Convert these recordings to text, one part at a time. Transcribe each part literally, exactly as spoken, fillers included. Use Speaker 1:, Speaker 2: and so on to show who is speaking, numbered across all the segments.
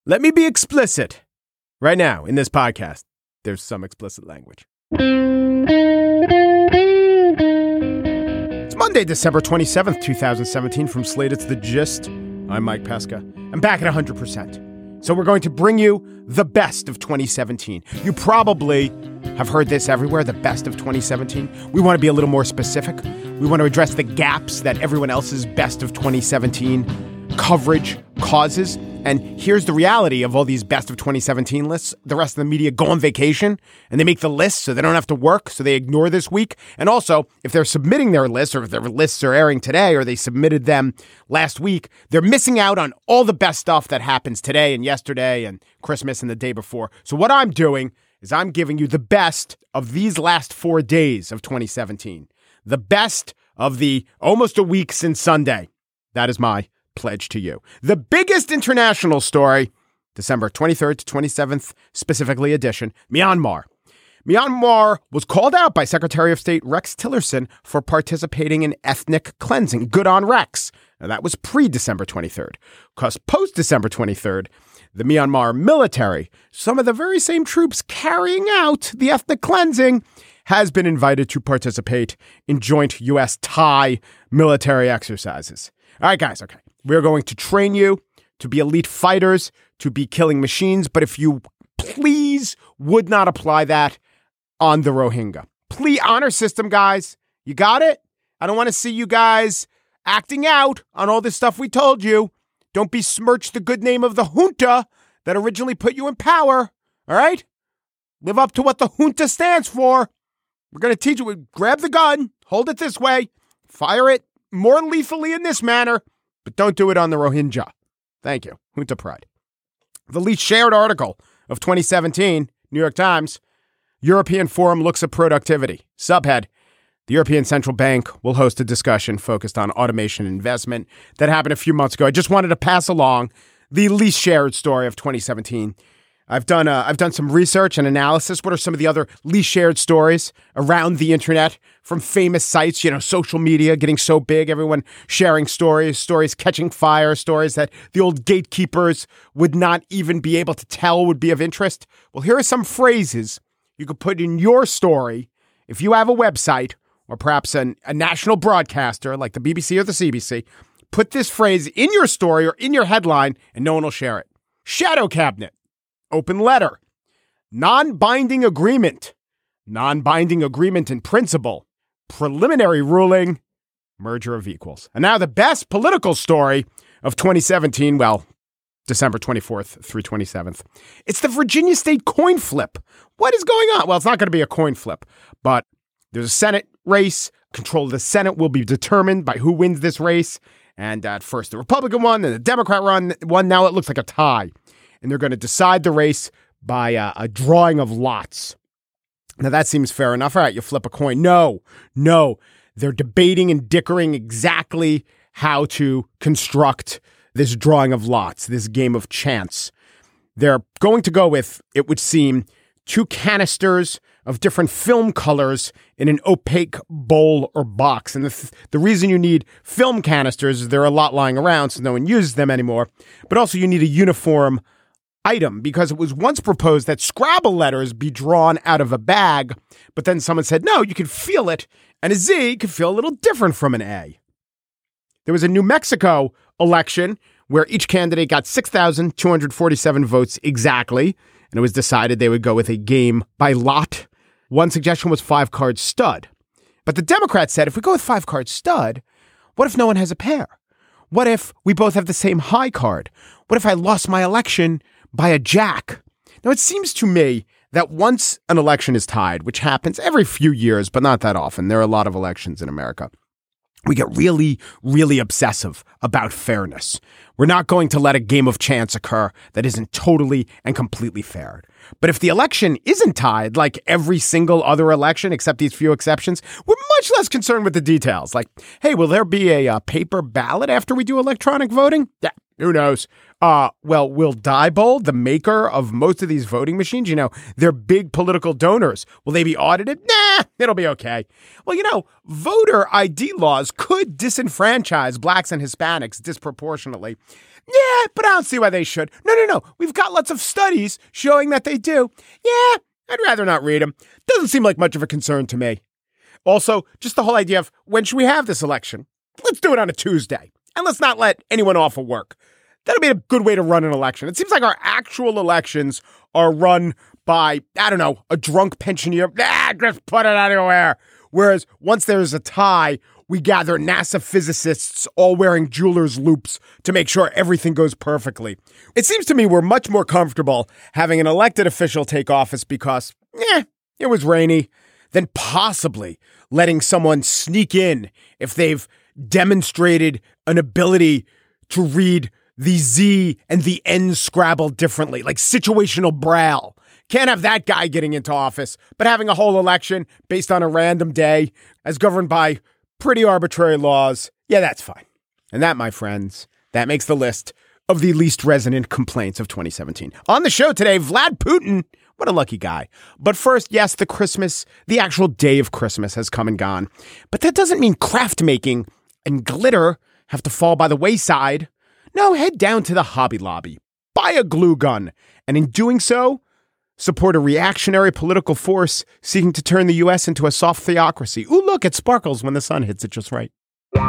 Speaker 1: Let me be explicit. Right now, in this podcast, there's some explicit language. It's Monday, December twenty-seventh, twenty seventeen. From Slate, it's The Gist. I'm Mike Pesca. I'm back at one hundred percent. So we're going to bring you the best of twenty seventeen. You probably have heard this everywhere, the best of twenty seventeen. We want to be a little more specific. We want to address the gaps that everyone else's best of twenty seventeen coverage causes. And here's the reality of all these best of twenty seventeen lists. The rest of the media go on vacation and they make the lists so they don't have to work. So they ignore this week. And also, if they're submitting their lists or if their lists are airing today or they submitted them last week, they're missing out on all the best stuff that happens today and yesterday and Christmas and the day before. So what I'm doing is I'm giving you the best of these last four days of twenty seventeen. The best of the almost a week since Sunday. That is my pledge to you. The biggest international story, December twenty-third to twenty-seventh, specifically edition, Myanmar. Myanmar was called out by Secretary of State Rex Tillerson for participating in ethnic cleansing. Good on Rex. Now, that was pre-December twenty-third. Because post-December twenty-third, the Myanmar military, some of the very same troops carrying out the ethnic cleansing, has been invited to participate in joint U S Thai military exercises. All right, guys, okay. We're going to train you to be elite fighters, to be killing machines. But if you please would not apply that on the Rohingya. Please, honor system, guys. You got it? I don't want to see you guys acting out on all this stuff we told you. Don't besmirch the good name of the junta that originally put you in power. All right? Live up to what the junta stands for. We're going to teach you. Grab the gun. Hold it this way. Fire it more lethally in this manner. But don't do it on the Rohingya. Thank you. Junta pride. The least shared article of twenty seventeen, New York Times, European Forum looks at productivity. Subhead, the European Central Bank will host a discussion focused on automation investment that happened a few months ago. I just wanted to pass along the least shared story of twenty seventeen. I've done uh, I've done some research and analysis. What are some of the other least shared stories around the internet from famous sites, you know, social media getting so big, everyone sharing stories, stories catching fire, stories that the old gatekeepers would not even be able to tell would be of interest? Well, here are some phrases you could put in your story if you have a website or perhaps an, a national broadcaster like the B B C or the C B C. Put this phrase in your story or in your headline and no one will share it. Shadow cabinet. Open letter, non-binding agreement, non-binding agreement in principle, preliminary ruling, merger of equals. And now the best political story of twenty seventeen, well, December twenty-fourth through twenty-seventh. It's the Virginia State coin flip. What is going on? Well, it's not going to be a coin flip, but there's a Senate race. Control of the Senate will be determined by who wins this race. And at first the Republican won, then the Democrat won. One. Now it looks like a tie. And they're going to decide the race by a, a drawing of lots. Now, that seems fair enough. All right, you flip a coin. No, no. They're debating and dickering exactly how to construct this drawing of lots, this game of chance. They're going to go with, it would seem, two canisters of different film colors in an opaque bowl or box. And the, th- the reason you need film canisters is there are a lot lying around, so no one uses them anymore. But also you need a uniform item, because it was once proposed that Scrabble letters be drawn out of a bag, but then someone said, no, you could feel it, and a Z could feel a little different from an A. There was a New Mexico election where each candidate got six thousand two hundred forty-seven votes exactly, and it was decided they would go with a game by lot. One suggestion was five-card stud. But the Democrats said, if we go with five-card stud, what if no one has a pair? What if we both have the same high card? What if I lost my election by a jack? Now, it seems to me that once an election is tied, which happens every few years, but not that often, there are a lot of elections in America, we get really, really obsessive about fairness. We're not going to let a game of chance occur that isn't totally and completely fair. But if the election isn't tied, like every single other election, except these few exceptions, we're much less concerned with the details. Like, hey, will there be a, a paper ballot after we do electronic voting? Yeah, who knows? Uh, well, will Diebold, the maker of most of these voting machines, you know, they're big political donors. Will they be audited? Nah, it'll be okay. Well, you know, voter I D laws could disenfranchise blacks and Hispanics disproportionately. Yeah, but I don't see why they should. No, no, no. We've got lots of studies showing that they do. Yeah, I'd rather not read them. Doesn't seem like much of a concern to me. Also, just the whole idea of when should we have this election? Let's do it on a Tuesday. And let's not let anyone off of work. That'll be a good way to run an election. It seems like our actual elections are run by, I don't know, a drunk pensioner. Ah, just put it anywhere. Whereas once there's a tie, we gather NASA physicists all wearing jeweler's loops to make sure everything goes perfectly. It seems to me we're much more comfortable having an elected official take office because, eh, it was rainy, than possibly letting someone sneak in if they've demonstrated an ability to read the Z and the N Scrabble differently, like situational Braille. Can't have that guy getting into office, but having a whole election based on a random day as governed by pretty arbitrary laws, yeah, that's fine. And that, my friends, that makes the list of the least resonant complaints of twenty seventeen. On the show today, Vlad Putin. What a lucky guy. But first, yes, the Christmas, the actual day of Christmas has come and gone. But that doesn't mean craft making and glitter have to fall by the wayside. No, head down to the Hobby Lobby, buy a glue gun, and in doing so, support a reactionary political force seeking to turn the U S into a soft theocracy. Ooh, look, it sparkles when the sun hits it just right.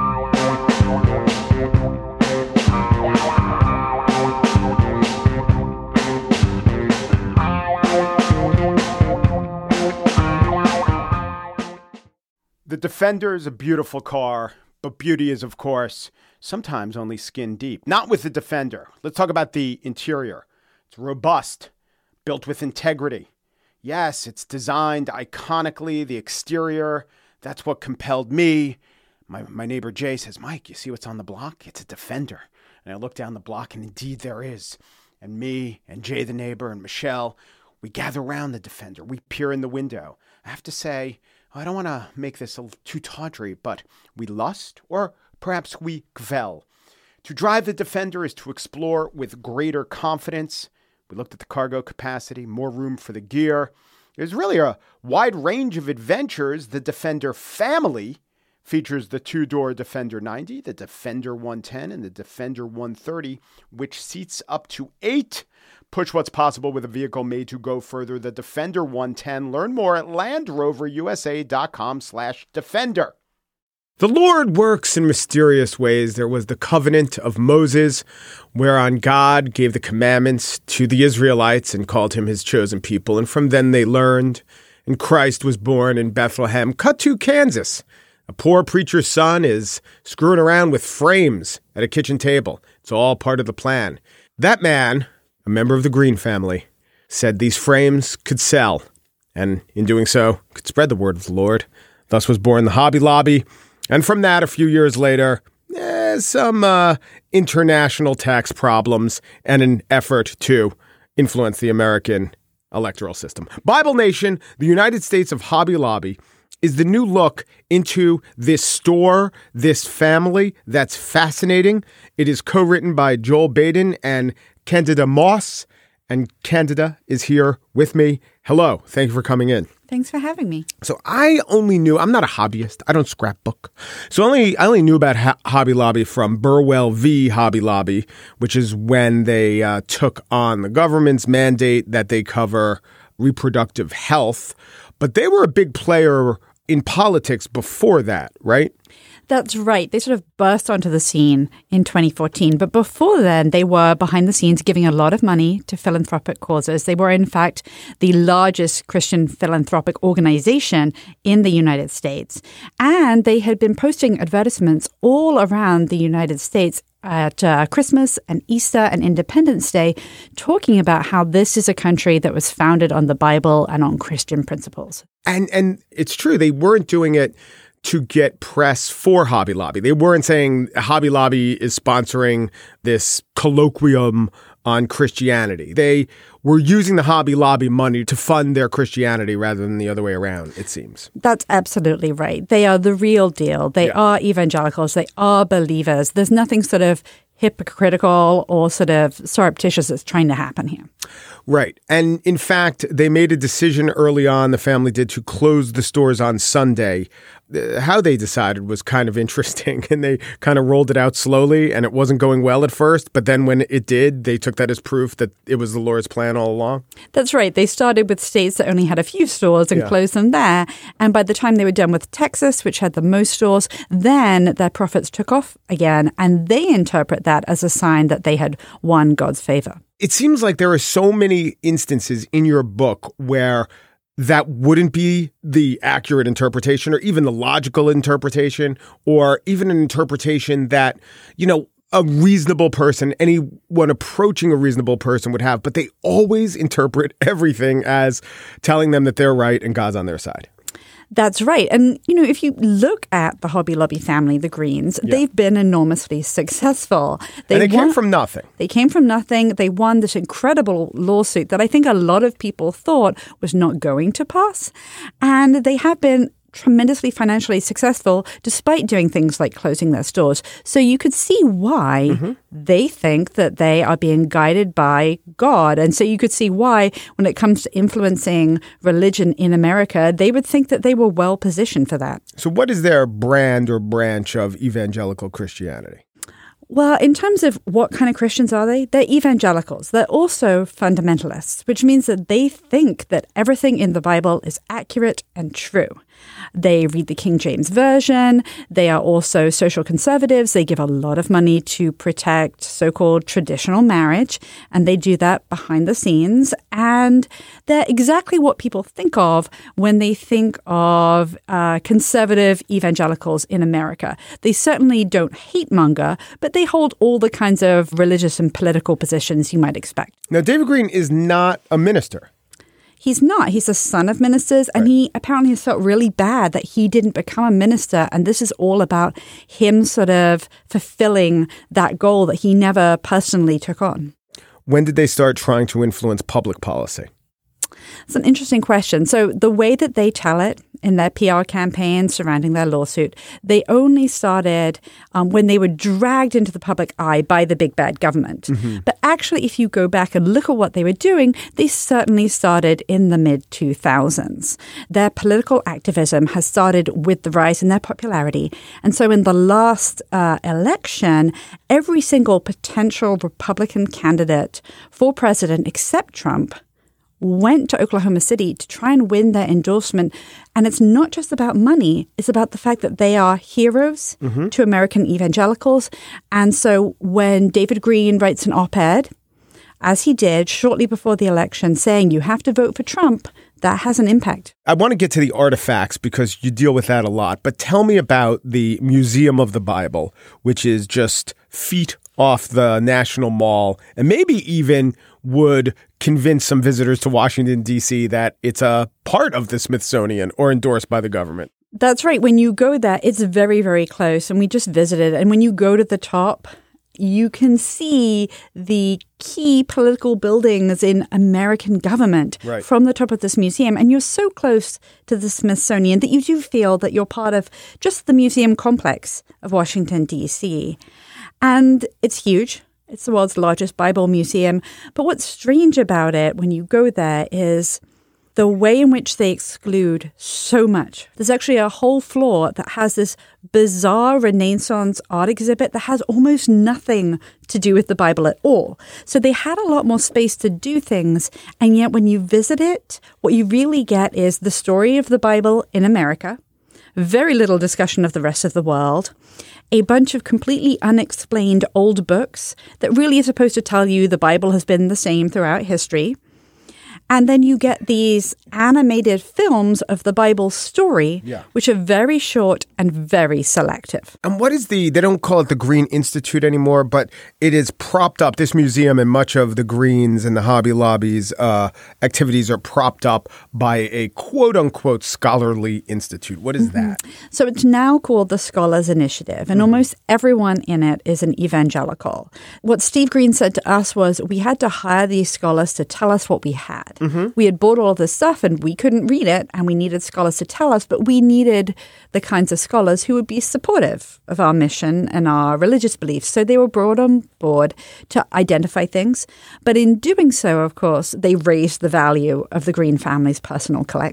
Speaker 1: The Defender is a beautiful car, but beauty is, of course, sometimes only skin deep. Not with the Defender. Let's talk about the interior. It's robust, built with integrity. Yes, it's designed iconically. The exterior, that's what compelled me. My my neighbor Jay says, Mike, you see what's on the block? It's a Defender. And I look down the block, and indeed there is. And me and Jay the neighbor and Michelle, we gather around the Defender. We peer in the window. I have to say, I don't want to make this a little too tawdry, but we lust, or perhaps we gvel. To drive the Defender is to explore with greater confidence. We looked at the cargo capacity, more room for the gear. There's really a wide range of adventures. The Defender family features the two-door Defender ninety, the Defender one ten, and the Defender one thirty, which seats up to eight. Push what's possible with a vehicle made to go further. The Defender one ten. Learn more at LandRoverUSA.com slash Defender. The Lord works in mysterious ways. There was the covenant of Moses, whereon God gave the commandments to the Israelites and called him his chosen people. And from then they learned, and Christ was born in Bethlehem. Cut to Kansas. A poor preacher's son is screwing around with frames at a kitchen table. It's all part of the plan. That man, a member of the Green family, said these frames could sell, and in doing so, could spread the word of the Lord. Thus was born the Hobby Lobby. And from that, a few years later, eh, some uh, international tax problems and an effort to influence the American electoral system. Bible Nation, the United States of Hobby Lobby, is the new look into this store, this family that's fascinating. It is co-written by Joel Baden and Candida Moss, and Candida is here with me. Hello. Thank you for coming in.
Speaker 2: Thanks for having me.
Speaker 1: So I only knew, I'm not a hobbyist. I don't scrapbook. So only I only knew about ha- Hobby Lobby from Burwell v. Hobby Lobby, which is when they uh, took on the government's mandate that they cover reproductive health. But they were a big player in politics before that, right?
Speaker 2: That's right. They sort of burst onto the scene in twenty fourteen. But before then, they were behind the scenes giving a lot of money to philanthropic causes. They were, in fact, the largest Christian philanthropic organization in the United States. And they had been posting advertisements all around the United States at uh, Christmas and Easter and Independence Day, talking about how this is a country that was founded on the Bible and on Christian principles.
Speaker 1: And and it's true. They weren't doing it to get press for Hobby Lobby. They weren't saying Hobby Lobby is sponsoring this colloquium on Christianity. They were using the Hobby Lobby money to fund their Christianity rather than the other way around, it seems.
Speaker 2: That's absolutely right. They are the real deal. They yeah. are evangelicals. They are believers. There's nothing sort of hypocritical or sort of surreptitious that's trying to happen here.
Speaker 1: Right. And in fact, they made a decision early on, the family did, to close the stores on Sunday uh, how they decided was kind of interesting, and they kind of rolled it out slowly, and it wasn't going well at first, but then when it did, they took that as proof that it was the Lord's plan all along.
Speaker 2: That's right. They started with states that only had a few stores and
Speaker 1: Yeah.
Speaker 2: closed them there. And by the time they were done with Texas, which had the most stores, then their profits took off again, and they interpret that as a sign that they had won God's favor.
Speaker 1: It seems like there are so many instances in your book where that wouldn't be the accurate interpretation or even the logical interpretation or even an interpretation that, you know, a reasonable person, anyone approaching a reasonable person would have, but they always interpret everything as telling them that they're right and God's on their side.
Speaker 2: That's right. And, you know, if you look at the Hobby Lobby family, the Greens,
Speaker 1: Yeah.
Speaker 2: they've been enormously successful.
Speaker 1: and they
Speaker 2: won-
Speaker 1: came from nothing.
Speaker 2: They came from nothing. They won this incredible lawsuit that I think a lot of people thought was not going to pass. And they have been tremendously financially successful despite doing things like closing their stores. So you could see why
Speaker 1: Mm-hmm.
Speaker 2: they think that they are being guided by God. And so you could see why when it comes to influencing religion in America, they would think that they were well positioned for that.
Speaker 1: So what is their brand or branch of evangelical Christianity?
Speaker 2: Well, in terms of what kind of Christians are they? They're evangelicals. They're also fundamentalists, which means that they think that everything in the Bible is accurate and true. They read the King James Version. They are also social conservatives. They give a lot of money to protect so-called traditional marriage, and they do that behind the scenes. And they're exactly what people think of when they think of uh, conservative evangelicals in America. They certainly don't hate monger, but they hold all the kinds of religious and political positions you might expect.
Speaker 1: Now, David Green is not a minister.
Speaker 2: He's not. He's a son of ministers, and
Speaker 1: Right.
Speaker 2: he apparently has felt really bad that he didn't become a minister. And this is all about him sort of fulfilling that goal that he never personally took on.
Speaker 1: When did they start trying to influence public policy?
Speaker 2: It's an interesting question. So the way that they tell it in their P R campaign surrounding their lawsuit, they only started um, when they were dragged into the public eye by the big bad government. Mm-hmm. But actually, if you go back and look at what they were doing, they certainly started in the mid two thousands. Their political activism has started with the rise in their popularity. And so in the last uh, election, every single potential Republican candidate for president except Trump went to Oklahoma City to try and win their endorsement. And it's not just about money. It's about the fact that they are heroes mm-hmm. to American evangelicals. And so when David Green writes an op-ed, as he did shortly before the election, saying you have to vote for Trump, that has an impact.
Speaker 1: I want to get to the artifacts because you deal with that a lot. But tell me about the Museum of the Bible, which is just feet off the National Mall and maybe even would convince some visitors to Washington, D C that it's a part of the Smithsonian or endorsed by the government.
Speaker 2: That's right. When you go there, it's very, very close. And we just visited. And when you go to the top, you can see the key political buildings in American government
Speaker 1: right.
Speaker 2: from the top of this museum. And you're so close to the Smithsonian that you do feel that you're part of just the museum complex of Washington, D C. And it's huge. It's the world's largest Bible museum. But what's strange about it when you go there is the way in which they exclude so much. There's actually a whole floor that has this bizarre Renaissance art exhibit that has almost nothing to do with the Bible at all. So they had a lot more space to do things. And yet when you visit it, what you really get is the story of the Bible in America, very little discussion of the rest of the world, a bunch of completely unexplained old books that really are supposed to tell you the Bible has been the same throughout history. And then you get these animated films of the Bible story,
Speaker 1: yeah.
Speaker 2: which are very short and very selective.
Speaker 1: And what is the, they don't call it the Green Institute anymore, but it is propped up. This museum and much of the Greens and the Hobby Lobby's uh, activities are propped up by a quote unquote scholarly institute. What is mm-hmm. that?
Speaker 2: So it's now called the Scholars Initiative, and mm-hmm. almost everyone in it is an evangelical. What Steve Green said to us was we had to hire these scholars to tell us what we had. Mm-hmm. We had bought all this stuff and we couldn't read it, and we needed scholars to tell us, but we needed the kinds of scholars who would be supportive of our mission and our religious beliefs. So they were brought on board to identify things. But in doing so, of course, they raised the value of the Green family's personal collection.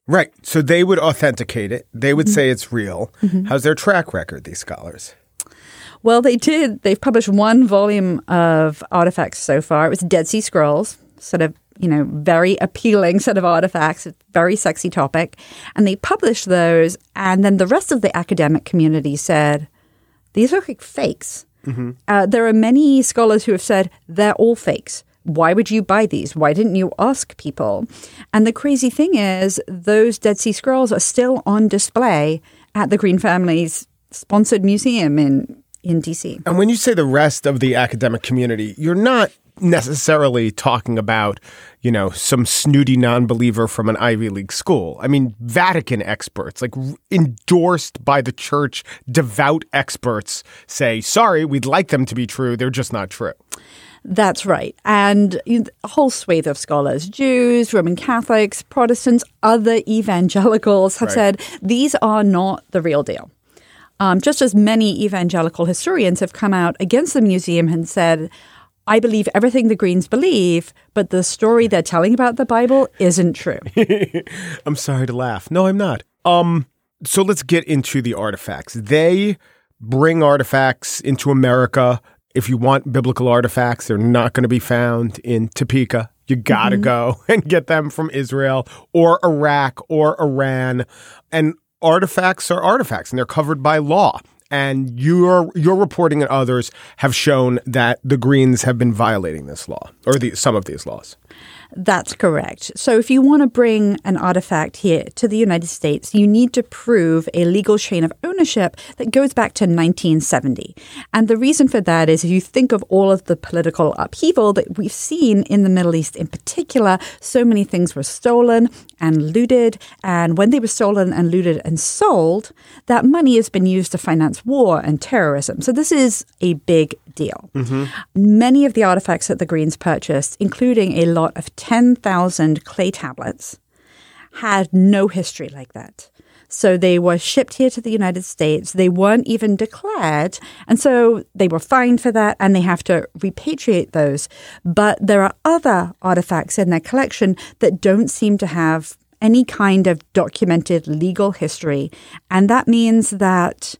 Speaker 1: Right. So they would authenticate it. They would mm-hmm. say it's real. Mm-hmm. How's their track record, these scholars?
Speaker 2: Well, they did. They've published one volume of artifacts so far. It was Dead Sea Scrolls, sort of, you know, very appealing set of artifacts, very sexy topic. And they published those. And then the rest of the academic community said, these look like fakes. Mm-hmm. Uh, there are many scholars who have said they're all fakes. Why would you buy these? Why didn't you ask people? And the crazy thing is those Dead Sea Scrolls are still on display at the Green family's sponsored museum in, in D C.
Speaker 1: And when you say the rest of the academic community, you're not necessarily talking about, you know, some snooty non-believer from an Ivy League school. I mean, Vatican experts, like endorsed by the church, devout experts say, sorry, we'd like them to be true. They're just not true.
Speaker 2: That's right. And a whole swathe of scholars, Jews, Roman Catholics, Protestants, other evangelicals have right. said these are not the real deal. Um, just as many evangelical historians have come out against the museum and said, I believe everything the Greens believe, but the story they're telling about the Bible isn't true.
Speaker 1: I'm sorry to laugh. No, I'm not. Um, so let's get into the artifacts. They bring artifacts into America. If you want biblical artifacts, they're not going to be found in Topeka. You got to mm-hmm. go and get them from Israel or Iraq or Iran. And artifacts are artifacts, and they're covered by law. And your your reporting and others have shown that the Greens have been violating this law, or the, some of these laws.
Speaker 2: That's correct. So if you want to bring an artifact here to the United States, you need to prove a legal chain of ownership that goes back to nineteen seventy. And the reason for that is if you think of all of the political upheaval that we've seen in the Middle East in particular, so many things were stolen and looted. And when they were stolen and looted and sold, that money has been used to finance war and terrorism. So this is a big deal. Mm-hmm. Many of the artifacts that the Greens purchased, including a lot of ten thousand clay tablets, had no history like that. So they were shipped here to the United States. They weren't even declared. And so they were fined for that, and they have to repatriate those. But there are other artifacts in their collection that don't seem to have any kind of documented legal history. And that means that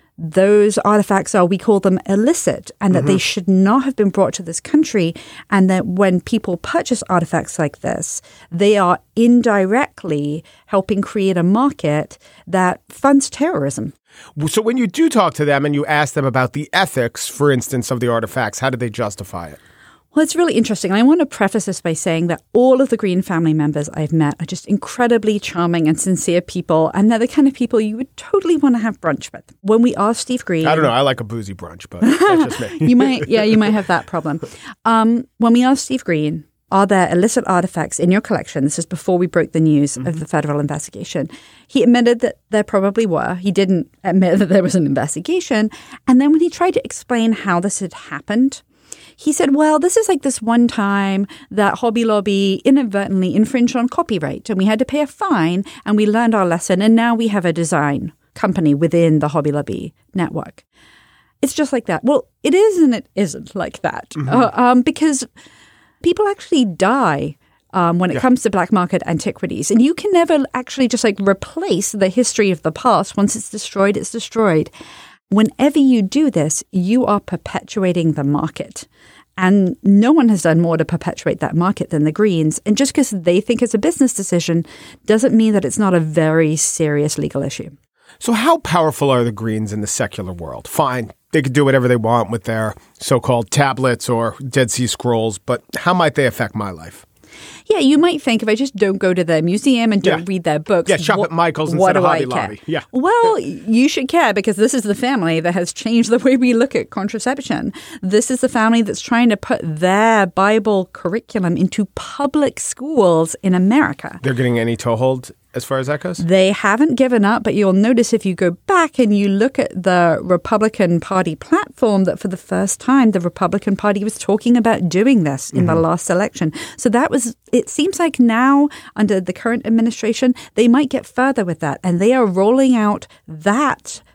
Speaker 2: those artifacts are, we call them illicit, and that mm-hmm. they should not have been brought to this country, and that when people purchase artifacts like this, they are indirectly helping create a market that funds terrorism.
Speaker 1: So when you do talk to them and you ask them about the ethics, for instance, of the artifacts, how do they justify it?
Speaker 2: Well, it's really interesting. And I want to preface this by saying that all of the Green family members I've met are just incredibly charming and sincere people. And they're the kind of people you would totally want to have brunch with. When we asked Steve Green...
Speaker 1: I don't know. I like a boozy brunch, but that's just me.
Speaker 2: you might, yeah, you might have that problem. Um, when we asked Steve Green, are there illicit artifacts in your collection? This is before we broke the news mm-hmm. of the federal investigation. He admitted that there probably were. He didn't admit that there was an investigation. And then when he tried to explain how this had happened, he said, well, this is like this one time that Hobby Lobby inadvertently infringed on copyright, and we had to pay a fine, and we learned our lesson, and now we have a design company within the Hobby Lobby network. It's just like that. Well, it is and it isn't like that, mm-hmm. uh, um, because people actually die um, when it yeah. comes to black market antiquities, and you can never actually just like replace the history of the past. Once it's destroyed, it's destroyed. Whenever you do this, you are perpetuating the market. And no one has done more to perpetuate that market than the Greens. And just because they think it's a business decision doesn't mean that it's not a very serious legal issue.
Speaker 1: So how powerful are the Greens in the secular world? Fine, they could do whatever they want with their so-called tablets or Dead Sea Scrolls, but how might they affect my life?
Speaker 2: Yeah, you might think if I just don't go to their museum and don't yeah. read their books.
Speaker 1: Yeah, shop
Speaker 2: what,
Speaker 1: at Michael's instead of Hobby
Speaker 2: I
Speaker 1: Lobby.
Speaker 2: Care?
Speaker 1: Yeah.
Speaker 2: Well, you should care because this is the family that has changed the way we look at contraception. This is the family that's trying to put their Bible curriculum into public schools in America.
Speaker 1: They're getting any toehold as far as that goes?
Speaker 2: They haven't given up, but you'll notice if you go back and you look at the Republican Party platform that for the first time, the Republican Party was talking about doing this in mm-hmm. the last election. So that was, it seems like now under the current administration, they might get further with that. And they are rolling out that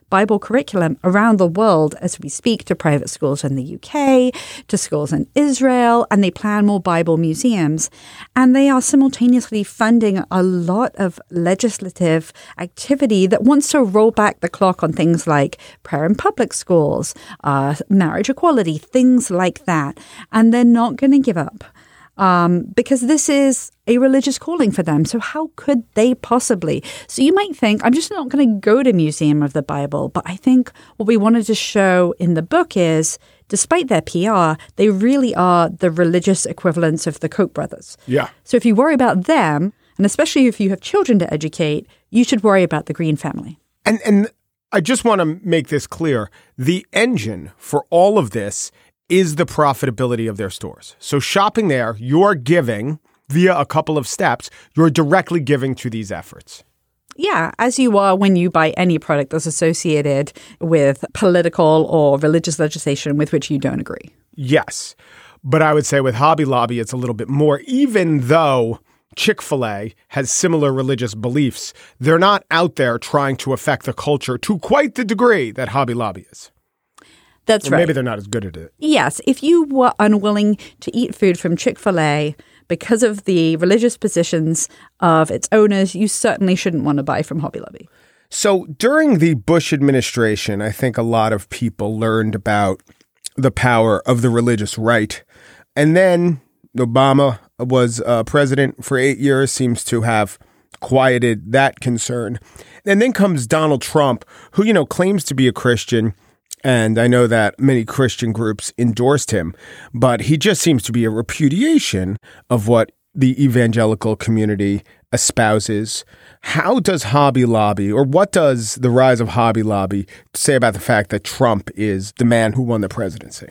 Speaker 2: Bible curriculum around the world as we speak to private schools in the U K, to schools in Israel, and they plan more Bible museums. And they are simultaneously funding a lot of legislative activity that wants to roll back the clock on things like prayer in public schools, uh, marriage equality, things like that. And they're not going to give up. Um, because this is a religious calling for them. So how could they possibly? So you might think, I'm just not going to go to Museum of the Bible. But I think what we wanted to show in the book is, despite their P R, they really are the religious equivalents of the Koch brothers.
Speaker 1: Yeah.
Speaker 2: So if you worry about them, and especially if you have children to educate, you should worry about the Green family.
Speaker 1: And and I just want to make this clear. The engine for all of this is the profitability of their stores. So shopping there, you're giving via a couple of steps, you're directly giving to these efforts.
Speaker 2: Yeah, as you are when you buy any product that's associated with political or religious legislation with which you don't agree.
Speaker 1: Yes. But I would say with Hobby Lobby, it's a little bit more, even though Chick-fil-A has similar religious beliefs, they're not out there trying to affect the culture to quite the degree that Hobby Lobby is.
Speaker 2: That's
Speaker 1: or
Speaker 2: right.
Speaker 1: Maybe they're not as good at it.
Speaker 2: Yes. If you were unwilling to eat food from Chick-fil-A because of the religious positions of its owners, you certainly shouldn't want to buy from Hobby Lobby.
Speaker 1: So during the Bush administration, I think a lot of people learned about the power of the religious right. And then Obama was uh, president for eight years, seems to have quieted that concern. And then comes Donald Trump, who, you know, claims to be a Christian. And I know that many Christian groups endorsed him, but he just seems to be a repudiation of what the evangelical community espouses. How does Hobby Lobby, or what does the rise of Hobby Lobby say about the fact that Trump is the man who won the presidency?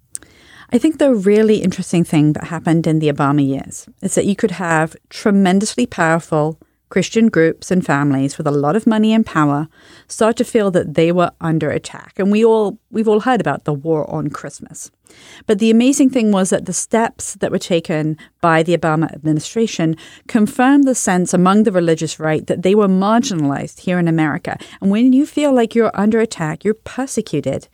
Speaker 2: I think the really interesting thing that happened in the Obama years is that you could have tremendously powerful Christian groups and families with a lot of money and power start to feel that they were under attack. And we all, we've all heard about the war on Christmas. But the amazing thing was that the steps that were taken by the Obama administration confirmed the sense among the religious right that they were marginalized here in America. And when you feel like you're under attack, you're persecuted,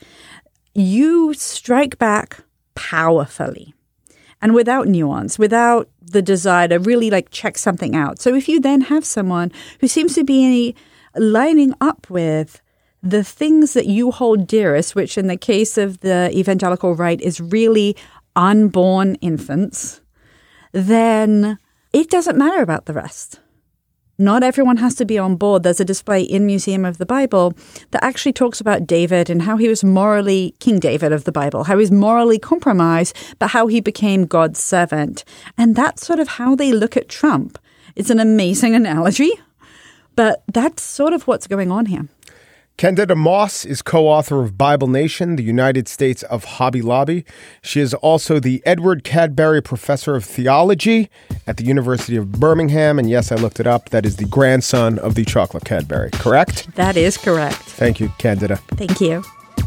Speaker 2: you strike back powerfully. And without nuance, without the desire to really like check something out. So if you then have someone who seems to be lining up with the things that you hold dearest, which in the case of the evangelical right is really unborn infants, then it doesn't matter about the rest. Not everyone has to be on board. There's a display in Museum of the Bible that actually talks about David and how he was morally, King David of the Bible, how he was morally compromised, but how he became God's servant. And that's sort of how they look at Trump. It's an amazing analogy, but that's sort of what's going on here.
Speaker 1: Candida Moss is co-author of Bible Nation, the United States of Hobby Lobby. She is also the Edward Cadbury Professor of Theology at the University of Birmingham. And yes, I looked it up. That is the grandson of the chocolate Cadbury, correct?
Speaker 2: That is correct.
Speaker 1: Thank you, Candida.
Speaker 2: Thank you.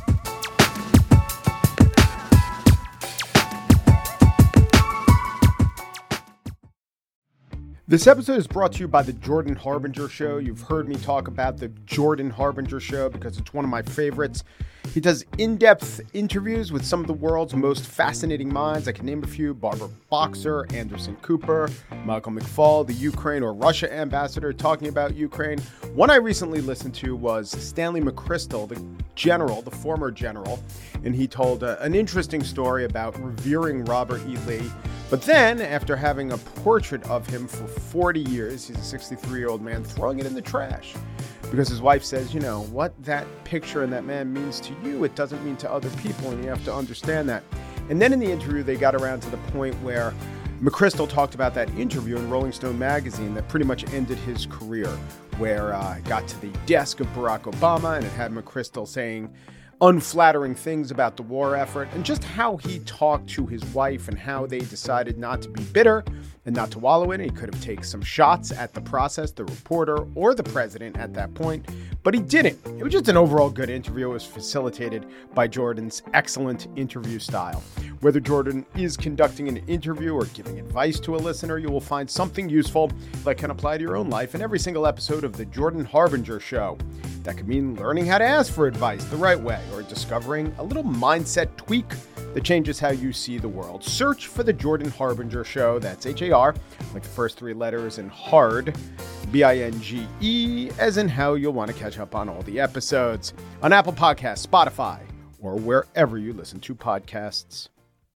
Speaker 1: This episode is brought to you by the Jordan Harbinger Show. You've heard me talk about the Jordan Harbinger Show because it's one of my favorites. He does in-depth interviews with some of the world's most fascinating minds. I can name a few: Barbara Boxer, Anderson Cooper, Michael McFaul, the Ukraine or Russia ambassador talking about Ukraine. One I recently listened to was Stanley McChrystal, the general, the former general, and he told uh, an interesting story about revering Robert E. Lee. But then, after having a portrait of him for forty years, he's a sixty-three-year-old man, throwing it in the trash. Because his wife says, you know, what that picture and that man means to you, it doesn't mean to other people, and you have to understand that. And then in the interview, they got around to the point where McChrystal talked about that interview in Rolling Stone magazine that pretty much ended his career, where uh, it got to the desk of Barack Obama, and it had McChrystal saying unflattering things about the war effort, and just how he talked to his wife and how they decided not to be bitter and not to wallow in it. He could have taken some shots at the process, the reporter, or the president at that point, but he didn't. It was just an overall good interview. It was facilitated by Jordan's excellent interview style. Whether Jordan is conducting an interview or giving advice to a listener, you will find something useful that can apply to your own life in every single episode of The Jordan Harbinger Show. That could mean learning how to ask for advice the right way or discovering a little mindset tweak that changes how you see the world. Search for The Jordan Harbinger Show. That's H A R, like the first three letters, and hard, B I N G E, as in how you'll want to catch up on all the episodes on Apple Podcasts, Spotify, or wherever you listen to podcasts.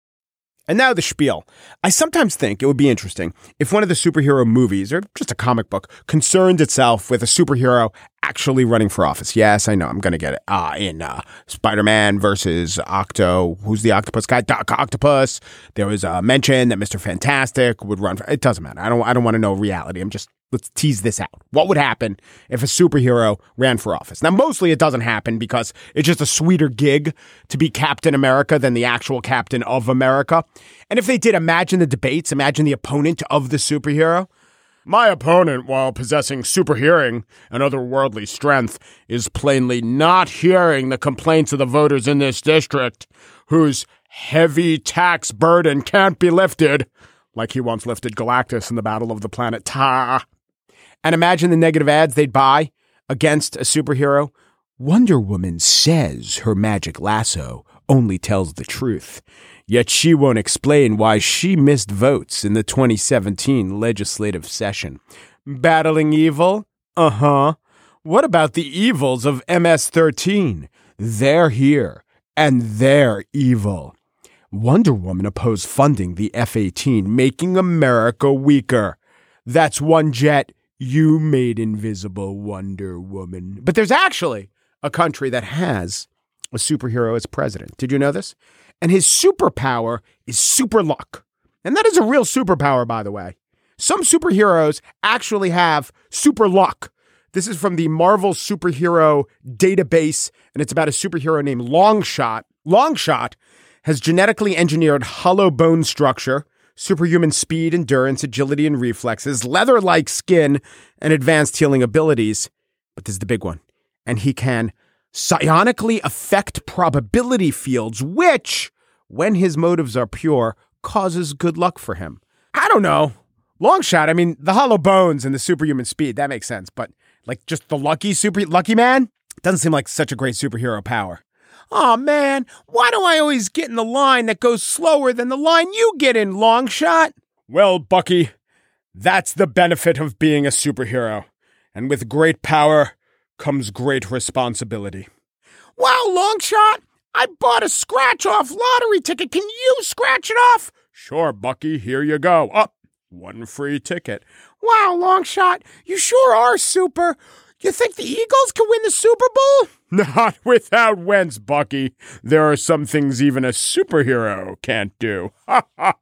Speaker 1: And now the spiel. I sometimes think it would be interesting if one of the superhero movies, or just a comic book, concerned itself with a superhero actually running for office. Yes, I know, I'm going to get it. Uh, in uh, Spider-Man versus Octo, who's the octopus guy? Doc Octopus. There was a mention that Mister Fantastic would run for, it doesn't matter. I don't, I don't want to know reality. I'm just, let's tease this out. What would happen if a superhero ran for office? Now, mostly it doesn't happen because it's just a sweeter gig to be Captain America than the actual Captain of America. And if they did, imagine the debates, imagine the opponent of the superhero. My opponent, while possessing super hearing and otherworldly strength, is plainly not hearing the complaints of the voters in this district, whose heavy tax burden can't be lifted, like he once lifted Galactus in the Battle of the Planet Ta. And imagine the negative ads they'd buy against a superhero. Wonder Woman says her magic lasso only tells the truth, yet she won't explain why she missed votes in the twenty seventeen legislative session. Battling evil? Uh-huh. What about the evils of M S thirteen? They're here, and they're evil. Wonder Woman opposed funding the F eighteen, making America weaker. That's one jet you made invisible, Wonder Woman. But there's actually a country that has a superhero as president. Did you know this? And his superpower is super luck. And that is a real superpower, by the way. Some superheroes actually have super luck. This is from the Marvel Superhero Database, and it's about a superhero named Longshot. Longshot has genetically engineered hollow bone structure, superhuman speed, endurance, agility, and reflexes, leather-like skin, and advanced healing abilities. But this is the big one. And he can psionically affect probability fields, which, when his motives are pure, causes good luck for him. I don't know. Longshot, I mean, the hollow bones and the superhuman speed, that makes sense. But, like, just the lucky super lucky man? Doesn't seem like such a great superhero power. Aw, man, why do I always get in the line that goes slower than the line you get in, Longshot? Well, Bucky, that's the benefit of being a superhero. And with great power comes great responsibility. Wow, Longshot, I bought a scratch-off lottery ticket. Can you scratch it off? Sure, Bucky, here you go. Oh, one free ticket. Wow, Longshot, you sure are super. You think the Eagles can win the Super Bowl? Not without Wentz, Bucky. There are some things even a superhero can't do. Ha ha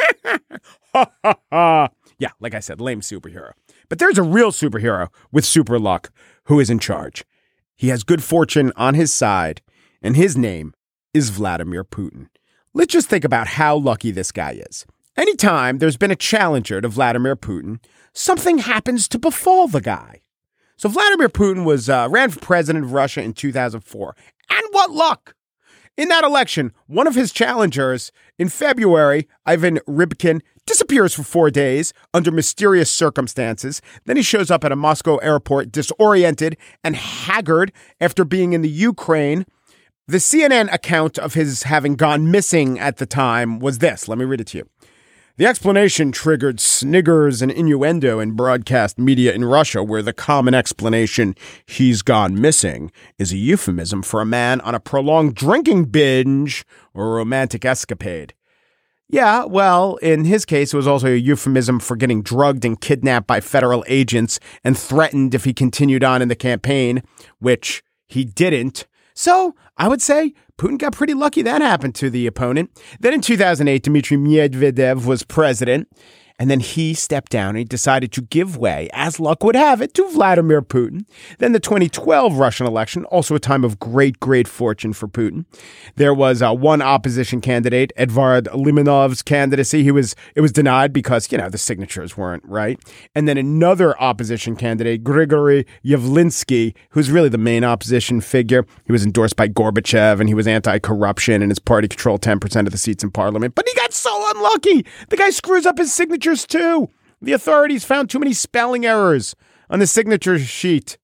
Speaker 1: ha. Ha ha. Yeah, like I said, lame superhero. But there's a real superhero with super luck who is in charge. He has good fortune on his side, and his name is Vladimir Putin. Let's just think about how lucky this guy is. Anytime there's been a challenger to Vladimir Putin, something happens to befall the guy. So Vladimir Putin was uh, ran for president of Russia in two thousand four. And what luck! In that election, one of his challengers in February, Ivan Rybkin, disappears for four days under mysterious circumstances. Then he shows up at a Moscow airport disoriented and haggard after being in the Ukraine. The C N N account of his having gone missing at the time was this. Let me read it to you. The explanation triggered sniggers and innuendo in broadcast media in Russia, where the common explanation, he's gone missing, is a euphemism for a man on a prolonged drinking binge or a romantic escapade. Yeah, well, in his case, it was also a euphemism for getting drugged and kidnapped by federal agents and threatened if he continued on in the campaign, which he didn't. So I would say Putin got pretty lucky that happened to the opponent. Then in two thousand eight, Dmitry Medvedev was president. And then he stepped down and he decided to give way, as luck would have it, to Vladimir Putin. Then the twenty twelve Russian election, also a time of great, great fortune for Putin. There was uh, one opposition candidate, Edvard Limanov's candidacy. He was it was denied because, you know, the signatures weren't right. And then another opposition candidate, Grigory Yavlinsky, who's really the main opposition figure. He was endorsed by Gorbachev and he was anti-corruption and his party controlled ten percent of the seats in parliament. But he got so unlucky. The guy screws up his signature too. The authorities found too many spelling errors on the signature sheet.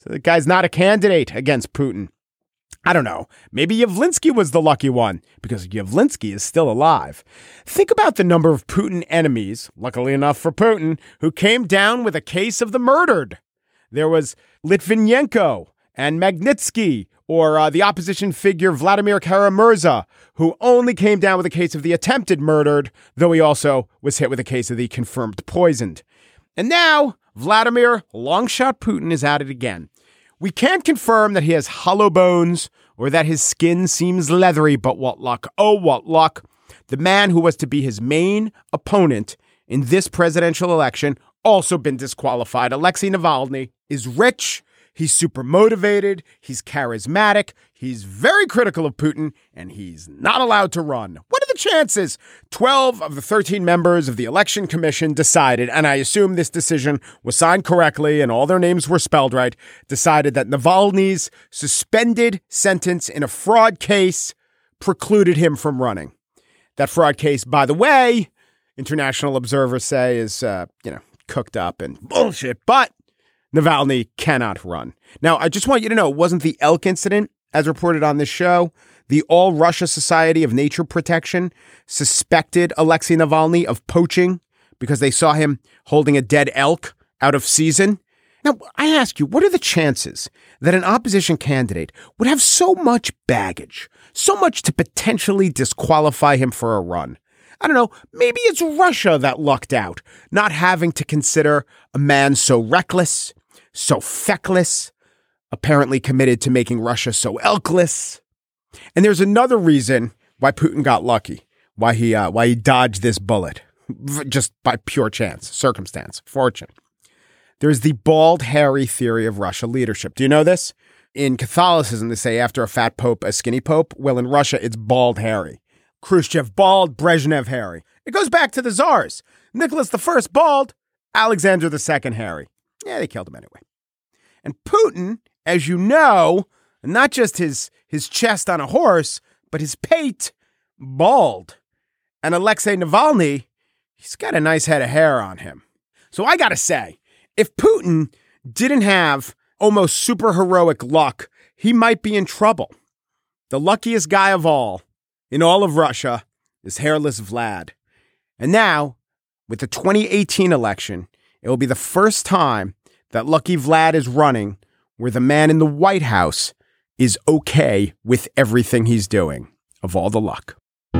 Speaker 1: So the guy's not a candidate against Putin. I don't know. Maybe Yavlinsky was the lucky one, because Yavlinsky is still alive. Think about the number of Putin enemies, luckily enough for Putin, who came down with a case of the murdered. There was Litvinenko and Magnitsky, or uh, the opposition figure Vladimir Kara-Murza, who only came down with a case of the attempted murdered, though he also was hit with a case of the confirmed poisoned. And now, Vladimir Longshot Putin is at it again. We can't confirm that he has hollow bones or that his skin seems leathery, but what luck, oh, what luck. The man who was to be his main opponent in this presidential election also been disqualified. Alexei Navalny is rich. He's super motivated. He's charismatic. He's very critical of Putin, and he's not allowed to run. What are the chances? twelve of the thirteen members of the election commission decided, and I assume this decision was signed correctly and all their names were spelled right, decided that Navalny's suspended sentence in a fraud case precluded him from running. That fraud case, by the way, international observers say is, uh, you know, cooked up and bullshit, but Navalny cannot run. Now, I just want you to know, it wasn't the Elk incident, as reported on this show. The All Russia Society of Nature Protection suspected Alexei Navalny of poaching because they saw him holding a dead elk out of season. Now, I ask you, what are the chances that an opposition candidate would have so much baggage, so much to potentially disqualify him for a run? I don't know, maybe it's Russia that lucked out, not having to consider a man so reckless, so feckless, apparently committed to making Russia so elkless. And there's another reason why Putin got lucky, why he uh, why he dodged this bullet, just by pure chance, circumstance, fortune. There's the bald, hairy theory of Russia leadership. Do you know this? In Catholicism, they say after a fat pope, a skinny pope. Well, in Russia, it's bald, hairy. Khrushchev bald, Brezhnev hairy. It goes back to the czars. Nicholas the First bald, Alexander the Second hairy. Yeah, they killed him anyway. And Putin, as you know, not just his, his chest on a horse, but his pate, bald. And Alexei Navalny, he's got a nice head of hair on him. So I gotta say, if Putin didn't have almost super heroic luck, he might be in trouble. The luckiest guy of all in all of Russia is hairless Vlad. And now, with the twenty eighteen election, it will be the first time that Lucky Vlad is running where the man in the White House is okay with everything he's doing. Of all the luck.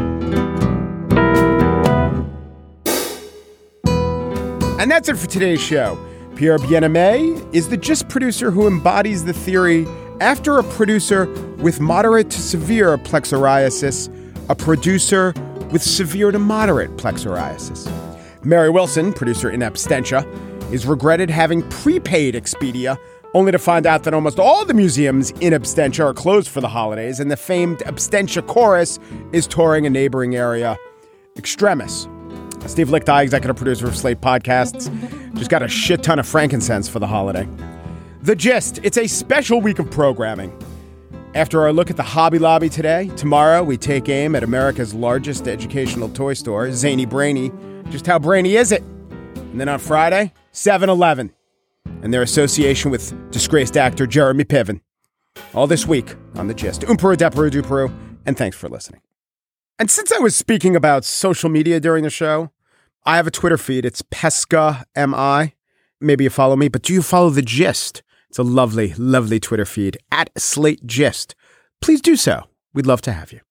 Speaker 1: And that's it for today's show. Pierre Bien-Aimé is the Gist producer who embodies the theory after a producer with moderate to severe plexoriasis, a producer with severe to moderate plexoriasis. Mary Wilson, producer in absentia, is regretted having prepaid Expedia, only to find out that almost all the museums in absentia are closed for the holidays, and the famed Abstentia Chorus is touring a neighboring area. Extremis. Steve Lichtai, executive producer of Slate Podcasts, just got a shit ton of frankincense for the holiday. The Gist, it's a special week of programming. After our look at the Hobby Lobby today, tomorrow we take aim at America's largest educational toy store, Zany Brainy. Just how brainy is it? And then on Friday, seven eleven. And their association with disgraced actor Jeremy Piven. All this week on The Gist. Umpuru Depuru Dupuru, and thanks for listening. And since I was speaking about social media during the show, I have a Twitter feed. It's Pesca M I. Maybe you follow me, but do you follow The Gist? It's a lovely, lovely Twitter feed at Slate Gist. Please do so. We'd love to have you.